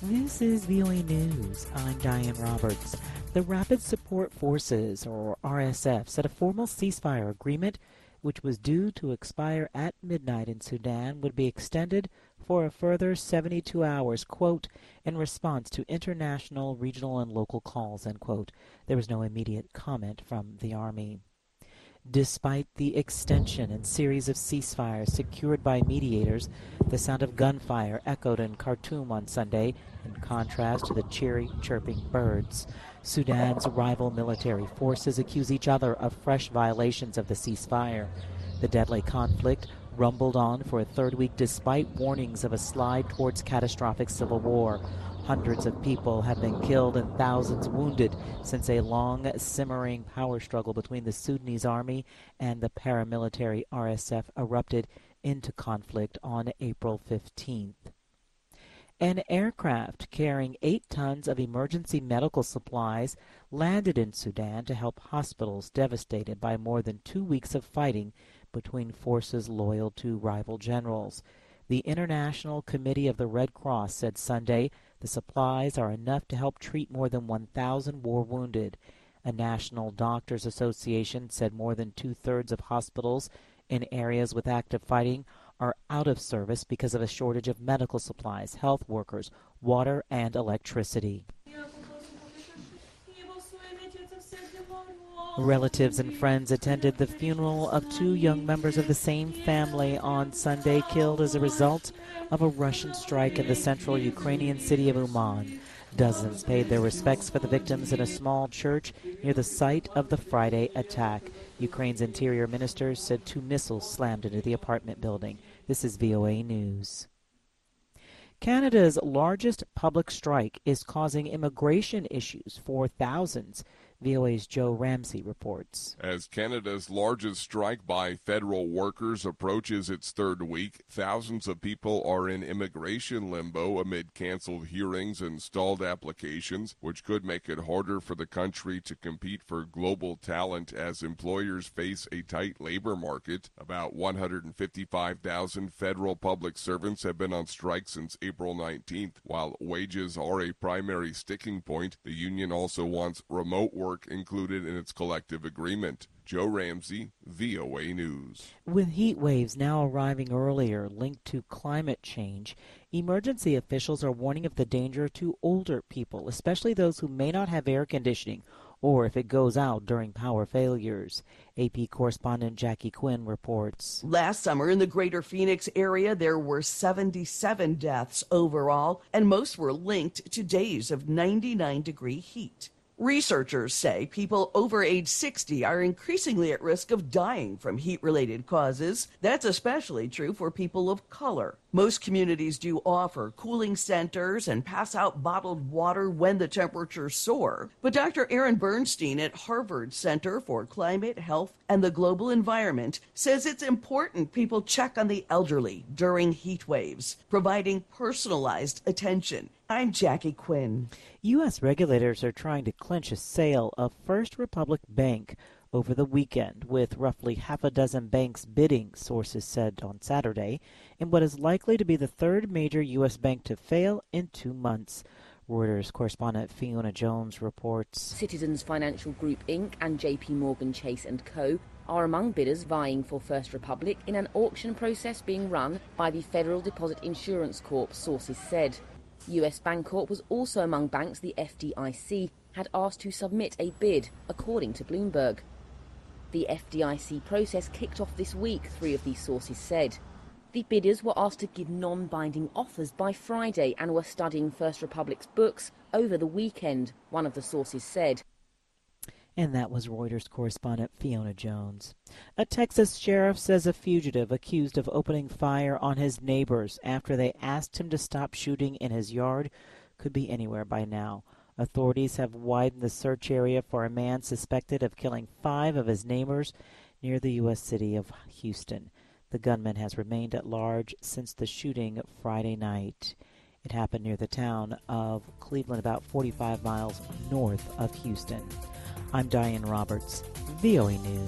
This is VOA News. I'm Diane Roberts. The Rapid Support Forces, or RSF, said a formal ceasefire agreement, which was due to expire at midnight in Sudan, would be extended for a further 72 hours, quote, in response to international, regional, and local calls, end quote. There was no immediate comment from the Army. Despite the extension and series of ceasefires secured by mediators, the sound of gunfire echoed in Khartoum on Sunday, in contrast to the cheery, chirping birds. Sudan's rival military forces accuse each other of fresh violations of the ceasefire. The deadly conflict rumbled on for a third week despite warnings of a slide towards catastrophic civil war. Hundreds of people have been killed and thousands wounded since a long, simmering power struggle between the Sudanese army and the paramilitary RSF erupted into conflict on April 15th. An aircraft carrying 8 tons of emergency medical supplies landed in Sudan to help hospitals devastated by more than 2 weeks of fighting between forces loyal to rival generals. The International Committee of the Red Cross said Sunday the supplies are enough to help treat more than 1,000 war wounded. A National Doctors Association said more than 2/3 of hospitals in areas with active fighting are out of service because of a shortage of medical supplies, health workers, water, and electricity. Relatives and friends attended the funeral of 2 young members of the same family on Sunday, killed as a result of a Russian strike in the central Ukrainian city of Uman. Dozens paid their respects for the victims in a small church near the site of the Friday attack. Ukraine's interior minister said 2 missiles slammed into the apartment building. This is VOA News. Canada's largest public strike is causing immigration issues for thousands. VOA's Joe Ramsey reports. As Canada's largest strike by federal workers approaches its 3rd week, thousands of people are in immigration limbo amid canceled hearings and stalled applications, which could make it harder for the country to compete for global talent as employers face a tight labor market. About 155,000 federal public servants have been on strike since April 19th. While wages are a primary sticking point, the union also wants remote work included in its collective agreement. Joe Ramsey, VOA News. With heat waves now arriving earlier linked to climate change, emergency officials are warning of the danger to older people, especially those who may not have air conditioning or if it goes out during power failures. AP correspondent Jackie Quinn reports. Last summer in the greater Phoenix area, there were 77 deaths overall, and most were linked to days of 99-degree heat. Researchers say people over age 60 are increasingly at risk of dying from heat-related causes. That's especially true for people of color. Most communities do offer cooling centers and pass out bottled water when the temperatures soar. But Dr. Aaron Bernstein at Harvard Center for Climate, Health, and the Global Environment says it's important people check on the elderly during heat waves, providing personalized attention. I'm Jackie Quinn. U.S. regulators are trying to clinch a sale of First Republic Bank over the weekend, with roughly half a dozen banks bidding, sources said on Saturday, in what is likely to be the 3rd major U.S. bank to fail in 2 months. Reuters correspondent Fiona Jones reports. Citizens Financial Group Inc. and J.P. Morgan Chase & Co. are among bidders vying for First Republic in an auction process being run by the Federal Deposit Insurance Corp, sources said. US Bancorp was also among banks the FDIC had asked to submit a bid, according to Bloomberg. The FDIC process kicked off this week, 3 of these sources said. The bidders were asked to give non-binding offers by Friday and were studying First Republic's books over the weekend, one of the sources said. And that was Reuters correspondent Fiona Jones. A Texas sheriff says a fugitive accused of opening fire on his neighbors after they asked him to stop shooting in his yard could be anywhere by now. Authorities have widened the search area for a man suspected of killing 5 of his neighbors near the U.S. city of Houston. The gunman has remained at large since the shooting Friday night. It happened near the town of Cleveland, about 45 miles north of Houston. I'm Diane Roberts, VOA News.